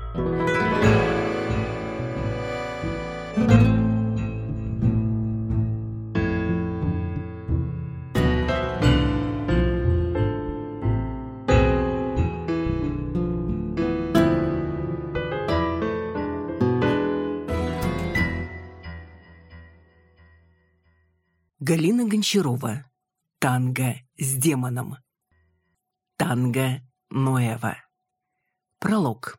Галина Гончарова. Танго с демоном. Танго Нуэво. Пролог.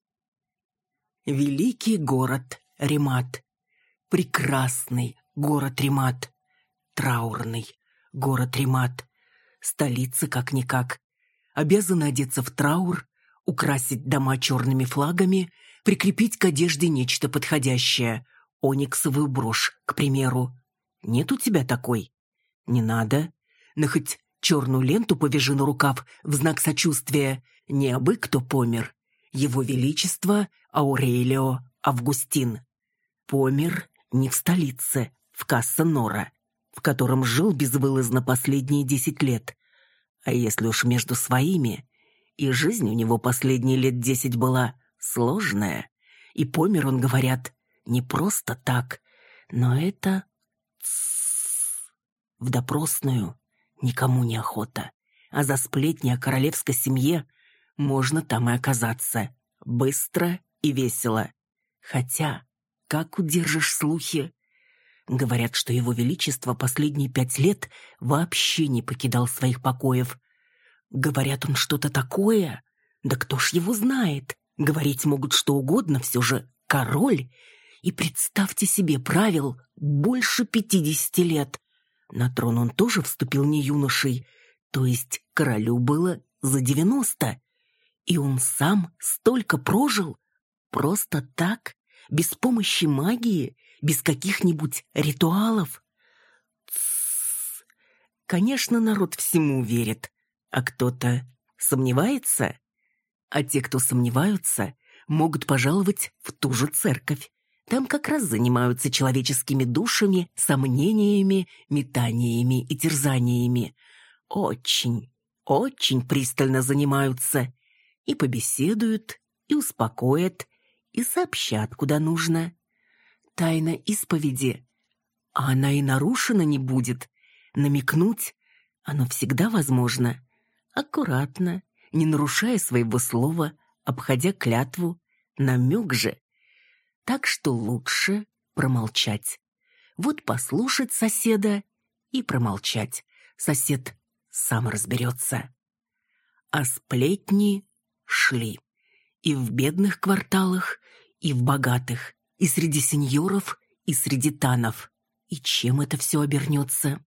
Великий город Ремат. Прекрасный город Ремат. Траурный город Ремат. Столица как-никак. Обязана одеться в траур, украсить дома черными флагами, прикрепить к одежде нечто подходящее. Ониксовую брошь, к примеру. Нет у тебя такой? Не надо. Но хоть черную ленту повяжи на рукав в знак сочувствия. Не абы кто помер. Его Величество Аурелио Августин. Помер не в столице, в Касса-Нора, в котором жил безвылазно последние 10 лет. А если уж между своими, и жизнь у него последние лет 10 была сложная, и помер он, говорят, не просто так, но это... В допросную никому не охота, а за сплетни о королевской семье можно там и оказаться. Быстро и весело. Хотя, как удержишь слухи? Говорят, что его величество последние 5 лет вообще не покидал своих покоев. Говорят, он что-то такое? Да кто ж его знает? Говорить могут что угодно, все же король. И представьте себе, правил больше 50 лет. На трон он тоже вступил не юношей, то есть королю было за 90. И он сам столько прожил? Просто так? Без помощи магии? Без каких-нибудь ритуалов? Тссс. Конечно, народ всему верит, а кто-то сомневается. А те, кто сомневаются, могут пожаловать в ту же церковь. Там как раз занимаются человеческими душами, сомнениями, метаниями и терзаниями. Очень, очень пристально занимаются. И побеседуют, и успокоят, и сообщат, куда нужно. Тайна исповеди. А она и нарушена не будет. Намекнуть оно всегда возможно. Аккуратно, не нарушая своего слова, обходя клятву. Намек же. Так что лучше промолчать. Вот послушать соседа и промолчать. Сосед сам разберется. А сплетни шли. И в бедных кварталах, и в богатых, и среди сеньоров, и среди танов. И чем это все обернется?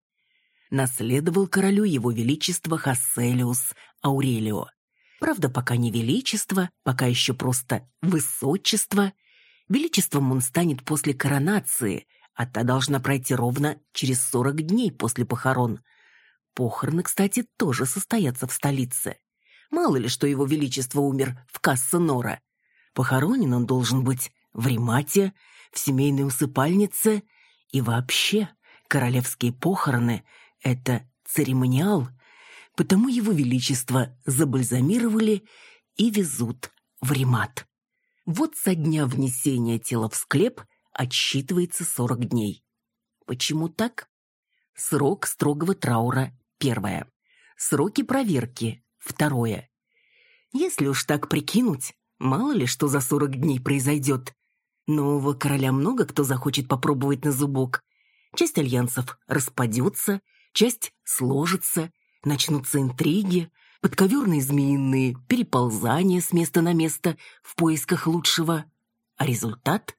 Наследовал королю его величество Хасселиус Аурелио. Правда, пока не величество, пока еще просто высочество. Величеством он станет после коронации, а та должна пройти ровно через 40 дней после похорон. Похороны, кстати, тоже состоятся в столице. Мало ли, что его величество умер в Касса-Нора. Похоронен он должен быть в Ремате, в семейной усыпальнице. И вообще, королевские похороны – это церемониал, потому его величество забальзамировали и везут в Ремат. Вот со дня внесения тела в склеп отсчитывается 40 дней. Почему так? Срок строгого траура – 1. Сроки проверки – 2. Если уж так прикинуть, мало ли что за 40 дней произойдет. Нового короля много кто захочет попробовать на зубок. Часть альянсов распадется, часть сложится, начнутся интриги, подковерные змеиные переползания с места на место в поисках лучшего. А результат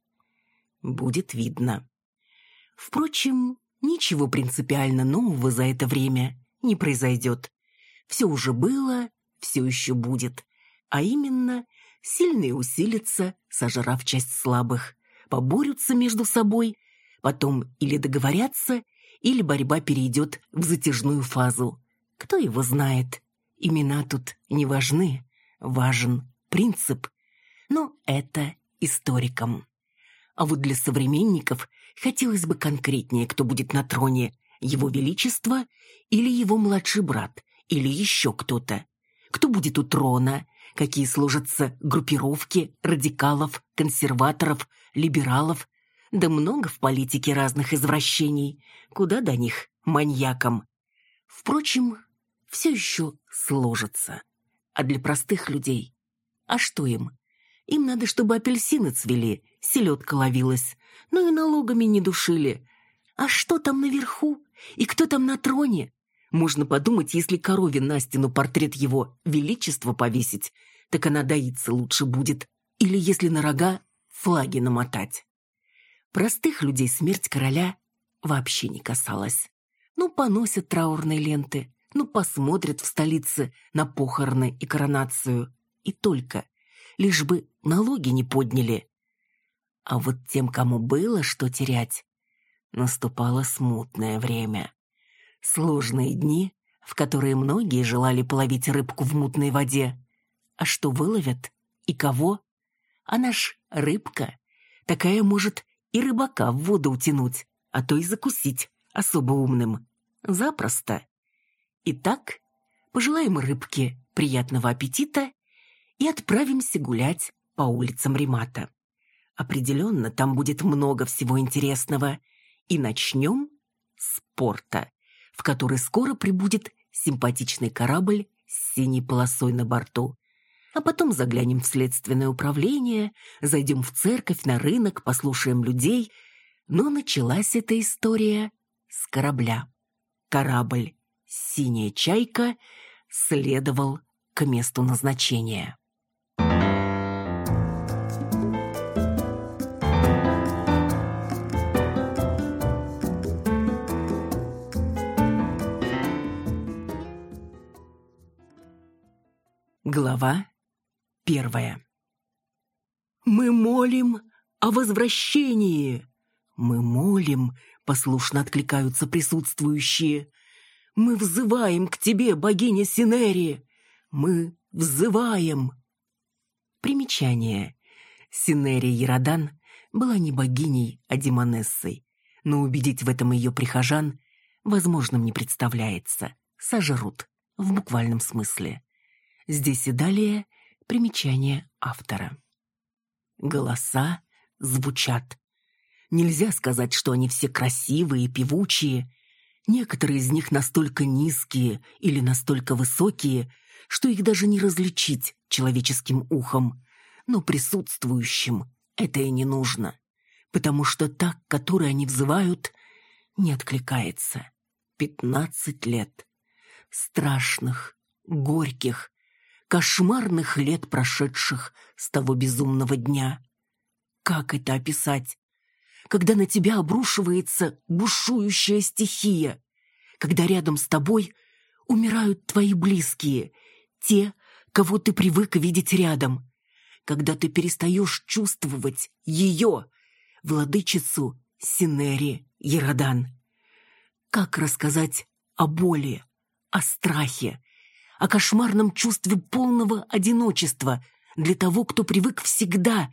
будет видно. Впрочем, ничего принципиально нового за это время не произойдет. Все уже было, все еще будет. А именно, сильные усилятся, сожрав часть слабых, поборются между собой, потом или договорятся, или борьба перейдет в затяжную фазу. Кто его знает? Имена тут не важны, важен принцип. Но это историкам. А вот для современников хотелось бы конкретнее, кто будет на троне: его величество или его младший брат, или еще кто-то. Кто будет у трона, какие сложатся группировки радикалов, консерваторов, либералов. Да много в политике разных извращений. Куда до них, маньякам? Впрочем, все еще сложится. А для простых людей? А что им? Им надо, чтобы апельсины цвели, селедка ловилась, ну и налогами не душили. А что там наверху? И кто там на троне? Можно подумать, если корове на стену портрет его величества повесить, так она доиться лучше будет. Или если на рога флаги намотать. Простых людей смерть короля вообще не касалась. Ну, поносят траурные ленты, ну, посмотрят в столице на похороны и коронацию. И только, лишь бы налоги не подняли. А вот тем, кому было что терять, наступало смутное время. Сложные дни, в которые многие желали половить рыбку в мутной воде. А что выловят? И кого? Она ж рыбка. Такая может и рыбака в воду утянуть, а то и закусить особо умным. Запросто. Итак, пожелаем рыбке приятного аппетита и отправимся гулять по улицам Ремата. Определенно, там будет много всего интересного. И начнем с порта, в который скоро прибудет симпатичный корабль с синей полосой на борту. А потом заглянем в следственное управление, зайдем в церковь, на рынок, послушаем людей. Но началась эта история с корабля. Корабль «Синяя чайка» следовал к месту назначения. Глава 1. «Мы молим о возвращении!» «Мы молим!» — послушно откликаются присутствующие. «Мы взываем к тебе, богиня Синери! Мы взываем!» Примечание. Синери Ерадан была не богиней, а демонессой, но убедить в этом ее прихожан возможным не представляется. Сожрут, в буквальном смысле. Здесь и далее примечание автора. Голоса звучат. Нельзя сказать, что они все красивые и певучие. Некоторые из них настолько низкие или настолько высокие, что их даже не различить человеческим ухом. Но присутствующим это и не нужно, потому что та, к которой они взывают, не откликается. 15 лет. Страшных, горьких, кошмарных лет, прошедших с того безумного дня. Как это описать? Когда на тебя обрушивается бушующая стихия, когда рядом с тобой умирают твои близкие, те, кого ты привык видеть рядом, когда ты перестаешь чувствовать ее, владычицу Синери Ерадан. Как рассказать о боли, о страхе, о кошмарном чувстве полного одиночества для того, кто привык всегда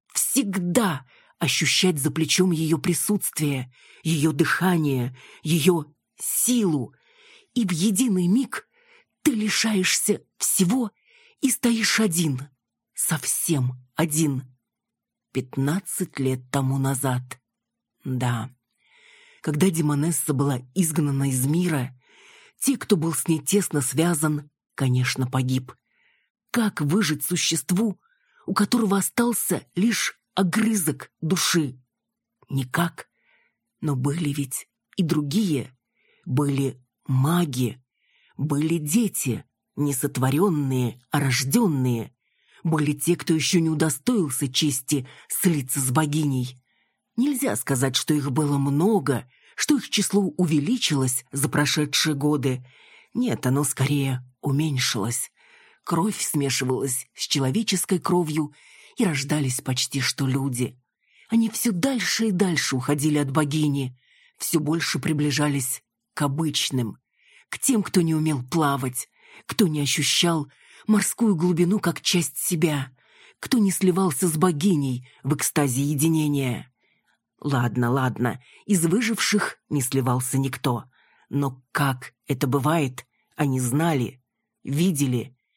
ощущать за плечом ее присутствие, ее дыхание, ее силу, и в единый миг ты лишаешься всего и стоишь один, совсем один. 15 лет тому назад. Да, когда демонесса была изгнана из мира, те, кто был с ней тесно связан, конечно, погиб. Как выжить существу, у которого остался лишь огрызок души? Никак. Но были ведь и другие. Были маги. Были дети, не сотворенные, а рожденные. Были те, кто еще не удостоился чести слиться с богиней. Нельзя сказать, что их было много, что их число увеличилось за прошедшие годы. Нет, оно скорее уменьшилось. Кровь смешивалась с человеческой кровью, и рождались почти что люди. Они все дальше и дальше уходили от богини, все больше приближались к обычным, к тем, кто не умел плавать, кто не ощущал морскую глубину как часть себя, кто не сливался с богиней в экстазе единения. Ладно, из выживших не сливался никто, но как это бывает, они знали, видели,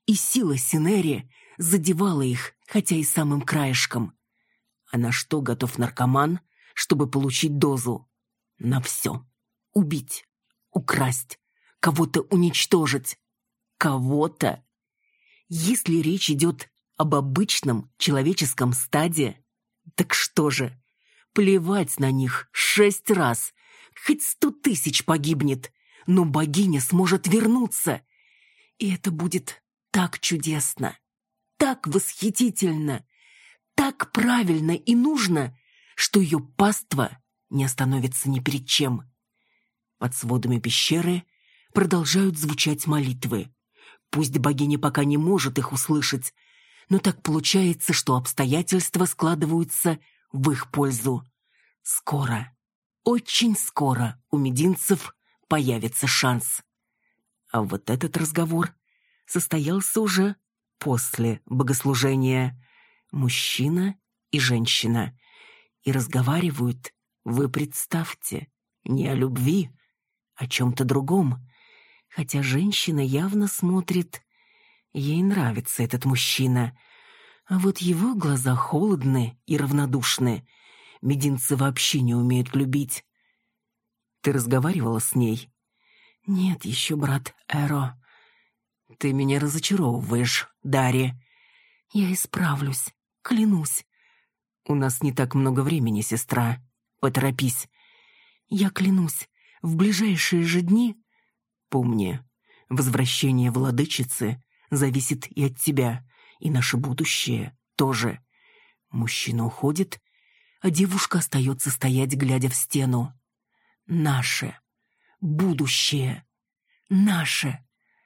И сила Синери задевала их, хотя и самым краешком. А на что готов наркоман, чтобы получить дозу? На все. Убить, украсть, кого-то уничтожить. Кого-то. Если речь идет об обычном человеческом стаде, так что же, плевать на них 6 раз, хоть 100 000 погибнет, но богиня сможет вернуться. И это будет так чудесно, так восхитительно, так правильно и нужно, что ее паства не остановится ни перед чем. Под сводами пещеры продолжают звучать молитвы. Пусть богиня пока не может их услышать, но так получается, что обстоятельства складываются в их пользу. Скоро, очень скоро у мединцев появится шанс. А вот этот разговор состоялся уже после богослужения. Мужчина и женщина. И разговаривают, вы представьте, не о любви, о чем-то другом. Хотя женщина явно смотрит, ей нравится этот мужчина. А вот его глаза холодны и равнодушны. Мединцы вообще не умеют любить. Ты разговаривала с ней? Нет еще, брат Эро. Ты меня разочаровываешь, Дарья. Я исправлюсь, клянусь. У нас не так много времени, сестра. Поторопись. Я клянусь, в ближайшие же дни... Помни, возвращение владычицы зависит и от тебя, и наше будущее тоже. Мужчина уходит, а девушка остается стоять, глядя в стену. Наше будущее, наше.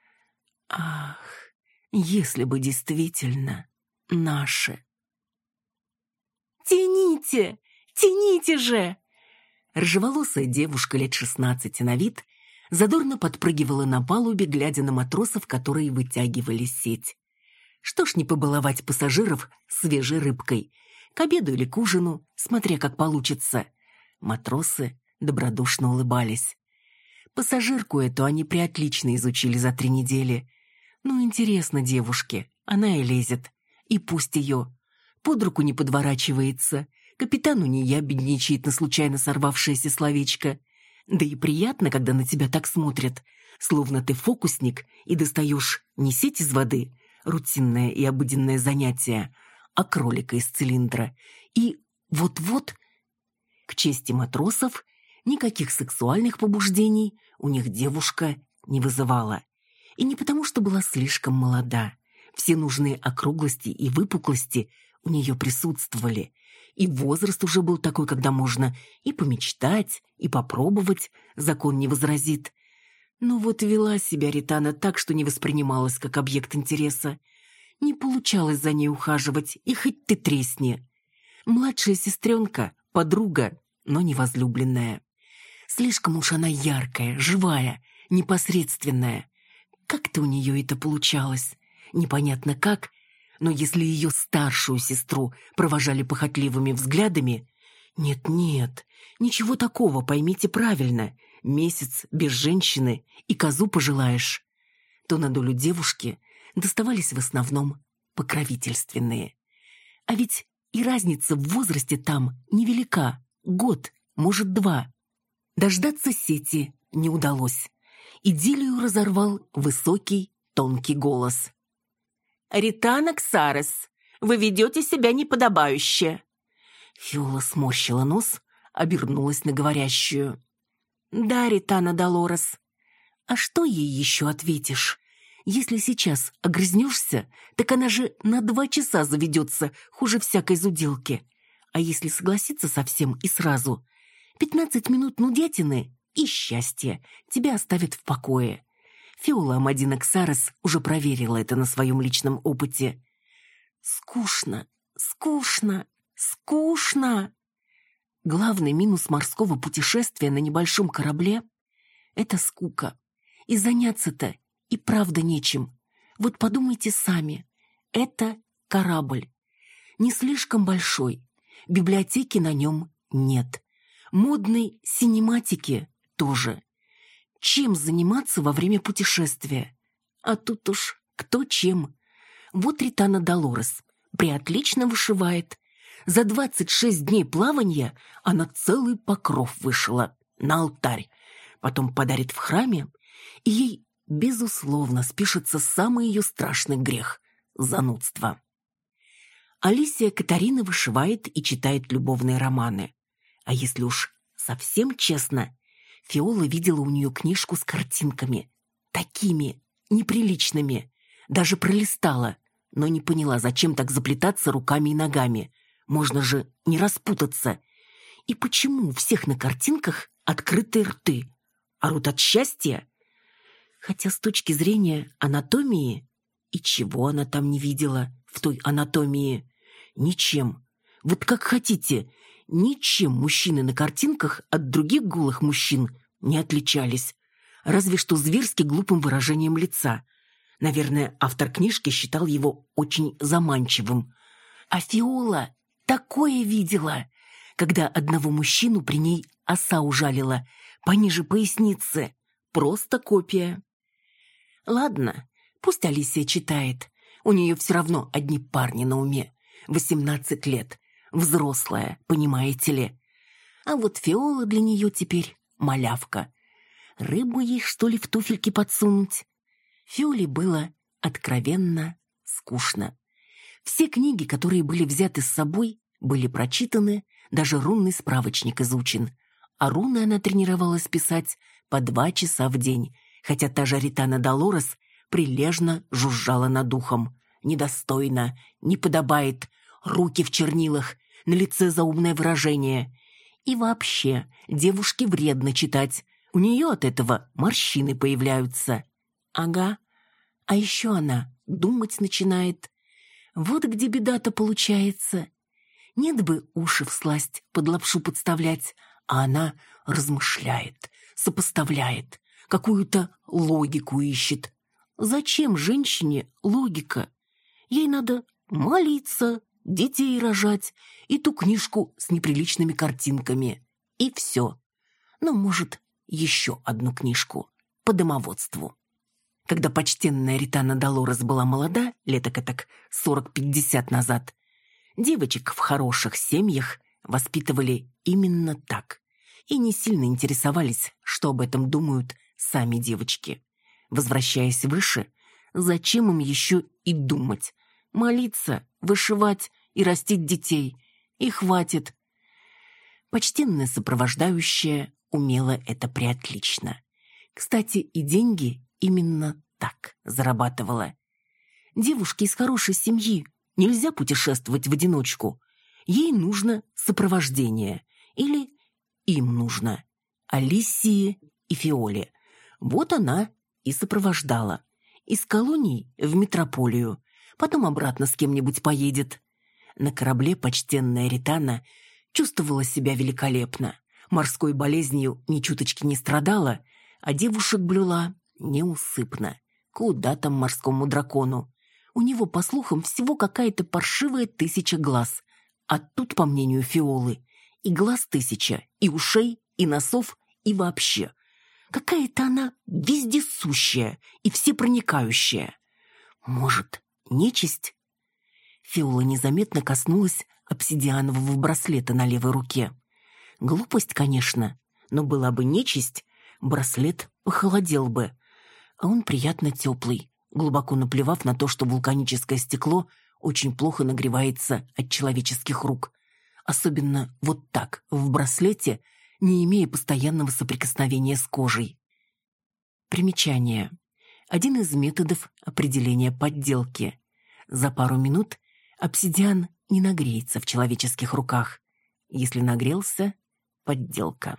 Ах, если бы действительно наше. «Тяните! Тяните же!» Рыжеволосая девушка лет 16 на вид задорно подпрыгивала на палубе, глядя на матросов, которые вытягивали сеть. Что ж не побаловать пассажиров свежей рыбкой, к обеду или к ужину, смотря как получится. Матросы добродушно улыбались. Пассажирку эту они приотлично изучили за 3 недели. Ну, интересно девушке, она и лезет. И пусть ее. Под руку не подворачивается, капитану не ябедничает на случайно сорвавшееся словечко. Да и приятно, когда на тебя так смотрят, словно ты фокусник и достаешь не сеть из воды, рутинное и обыденное занятие, а кролика из цилиндра. И вот-вот, к чести матросов, никаких сексуальных побуждений у них девушка не вызывала. И не потому, что была слишком молода. Все нужные округлости и выпуклости у нее присутствовали. И возраст уже был такой, когда можно и помечтать, и попробовать, закон не возразит. Но вот вела себя Ритана так, что не воспринималась как объект интереса. Не получалось за ней ухаживать, и хоть ты тресни. Младшая сестренка, подруга, но не возлюбленная. Слишком уж она яркая, живая, непосредственная. Как-то у нее это получалось. Непонятно как, но если ее старшую сестру провожали похотливыми взглядами... Нет-нет, ничего такого, поймите правильно. Месяц без женщины и козу пожелаешь. То на долю девушки доставались в основном покровительственные. А ведь и разница в возрасте там невелика. Год, может, 2. Дождаться сети не удалось. Идиллию разорвал высокий, тонкий голос. «Ритана Ксарес, вы ведете себя неподобающе!» Фиола сморщила нос, обернулась на говорящую. «Да, Ритана Долорес. А что ей еще ответишь? Если сейчас огрызнешься, так она же на 2 часа заведется, хуже всякой зуделки. А если согласиться совсем и сразу, 15 минут нудятины и счастье тебя оставят в покое». Фиола Амадина Ксарес уже проверила это на своем личном опыте. «Скучно, скучно, скучно!» Главный минус морского путешествия на небольшом корабле — это скука. И заняться-то и правда нечем. Вот подумайте сами. Это корабль. Не слишком большой. Библиотеки на нем нет. Модной синематики тоже. Чем заниматься во время путешествия? А тут уж кто чем. Вот Ритана Долорес приотлично вышивает. За 26 дней плавания она целый покров вышила на алтарь. Потом подарит в храме, и ей, безусловно, спишется самый ее страшный грех – занудство. Алисия Катарина вышивает и читает любовные романы. А если уж совсем честно, Фиола видела у нее книжку с картинками. Такими неприличными. Даже пролистала, но не поняла, зачем так заплетаться руками и ногами. Можно же не распутаться. И почему у всех на картинках открытые рты? Орут от счастья? Хотя с точки зрения анатомии, и чего она там не видела в той анатомии? Ничем. Вот как хотите, ничем мужчины на картинках от других голых мужчин не отличались. Разве что зверски глупым выражением лица. Наверное, автор книжки считал его очень заманчивым. А Фиола такое видела, когда одного мужчину при ней оса ужалила, пониже поясницы. Просто копия. Ладно, пусть Алисия читает. У нее все равно одни парни на уме. 18 лет. Взрослая, понимаете ли. А вот Фиола для нее теперь малявка. Рыбу ей, что ли, в туфельки подсунуть? Фиоле было откровенно скучно. Все книги, которые были взяты с собой, были прочитаны, даже рунный справочник изучен. А руны она тренировалась писать по 2 часа в день, хотя та же Ритана Долорес прилежно жужжала над ухом. Недостойно, не подобает, руки в чернилах, на лице заумное выражение. И вообще, девушке вредно читать, у нее от этого морщины появляются. Ага, а еще она думать начинает. Вот где беда-то получается. Нет бы уши всласть под лапшу подставлять, а она размышляет, сопоставляет, какую-то логику ищет. Зачем женщине логика? Ей надо молиться, детей рожать и ту книжку с неприличными картинками. И все. Ну, может, еще одну книжку по домоводству. Когда почтенная Ритана Долорес была молода, леток-этак 40-50 назад, девочек в хороших семьях воспитывали именно так и не сильно интересовались, что об этом думают сами девочки. Возвращаясь выше, зачем им еще и думать? Молиться, вышивать и растить детей. И хватит. Почтенная сопровождающая умела это преотлично. Кстати, и деньги именно так зарабатывала. Девушке из хорошей семьи нельзя путешествовать в одиночку. Ей нужно сопровождение. Или им нужно. Алисии и Фиоле. Вот она и сопровождала. Из колоний в метрополию. Потом обратно с кем-нибудь поедет. На корабле почтенная Ритана чувствовала себя великолепно. Морской болезнью ни чуточки не страдала, а девушек блюла неусыпно. Куда там морскому дракону? У него, по слухам, всего какая-то паршивая 1000 глаз. А тут, по мнению Фиолы, и глаз 1000, и ушей, и носов, и вообще. Какая-то она вездесущая и всепроникающая. Может, нечисть? Фиола незаметно коснулась обсидианового браслета на левой руке. Глупость, конечно, но была бы нечисть, браслет похолодел бы. А он приятно теплый, глубоко наплевав на то, что вулканическое стекло очень плохо нагревается от человеческих рук. Особенно вот так, в браслете, не имея постоянного соприкосновения с кожей. Примечание. Один из методов определения подделки. За пару минут обсидиан не нагреется в человеческих руках. Если нагрелся – подделка.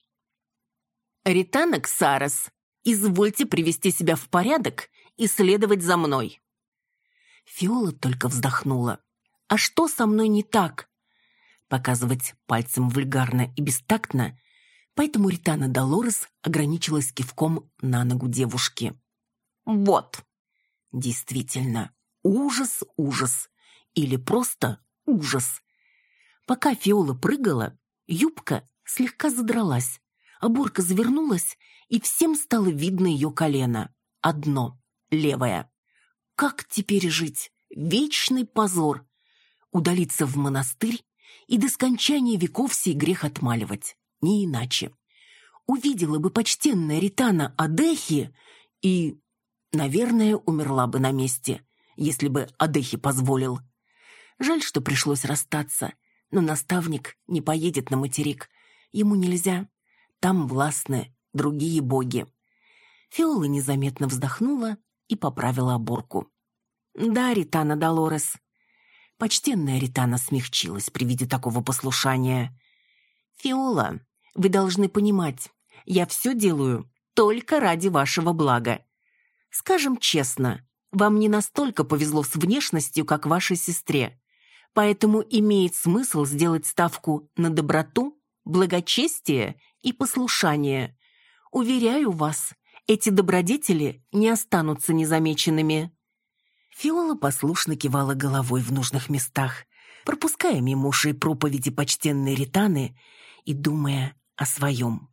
«Ритана Ксарес, извольте привести себя в порядок и следовать за мной». Фиола только вздохнула. «А что со мной не так?» Показывать пальцем вульгарно и бестактно, поэтому Ритана Долорес ограничилась кивком на ногу девушки. «Вот». Действительно, ужас, ужас. Или просто ужас. Пока Фиола прыгала, юбка слегка задралась, оборка завернулась, и всем стало видно ее колено. Одно, левое. как теперь жить? Вечный позор. Удалиться в монастырь и до скончания веков сей грех отмаливать. Не иначе. Увидела бы почтенная Ритана Адехи и, наверное, умерла бы на месте, если бы Адехи позволил. Жаль, что пришлось расстаться, но наставник не поедет на материк. Ему нельзя. Там властны другие боги. Фиола незаметно вздохнула и поправила оборку. «Да, Ритана Долорес». Почтенная Ритана смягчилась при виде такого послушания. «Фиола, вы должны понимать, я все делаю только ради вашего блага. Скажем честно, вам не настолько повезло с внешностью, как вашей сестре, поэтому имеет смысл сделать ставку на доброту, благочестие и послушание. Уверяю вас, эти добродетели не останутся незамеченными». Фиола послушно кивала головой в нужных местах, пропуская мимо ушей проповеди почтенной Ританы и думая о своем.